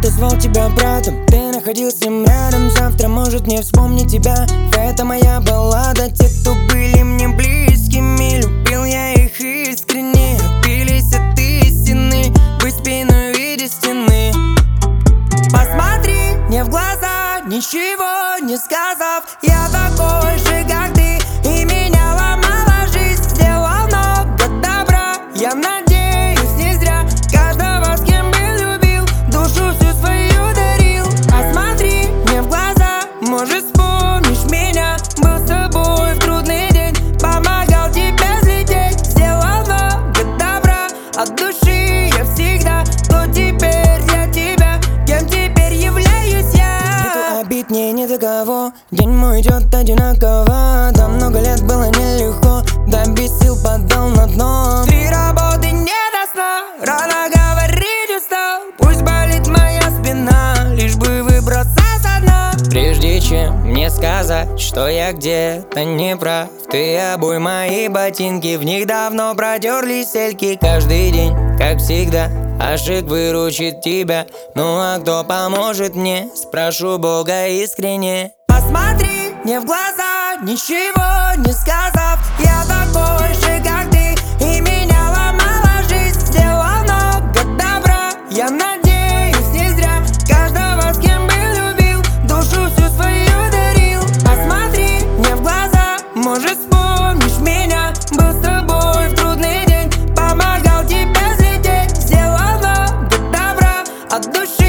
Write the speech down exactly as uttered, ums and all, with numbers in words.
Кто-то звал тебя братом, ты находился рядом. Завтра может не вспомнить тебя. Это моя баллада. Те, кто были мне близкими, любил я их искренне. Отбились от истины, быть спиной в виде стены. Посмотри мне в глаза, ничего не сказав. Я такой же, как ты, и меня ломала жизнь. Сделал много добра, я надеюсь, не зря. Каждого, с кем был, любил, душу всю свою дарил. Посмотри мне в глаза, может вспомнишь меня. Был с тобой в трудный день, помогал тебе взлететь. Сделал много добра, от души я всегда. Кто теперь для тебя, кем теперь являюсь я? Нету обид, мне не до кого. День мой идет одинаково. Да много лет было нелегко, да без сил падал на дно. Три работы не до сна, рано говорить устал. Пусть болит моя спина, лишь бы выбраться со дна. Прежде чем мне сказать, что я где-то не прав, ты обуй мои ботинки, в них давно протерлись сельки. Каждый день, как всегда, Ашик выручит тебя. Ну а кто поможет мне, спрошу Бога искренне. Посмотри мне в глаза, ничего не сказав. Я такой же, как ты, и меня ломала жизнь. Сделал много добра, я надеюсь, не зря. Каждого, с кем был, любил, душу всю свою дарил. Посмотри мне в глаза, может вспомнишь меня. Был с тобой в трудный день, помогал тебе взлететь. Сделал много добра, от души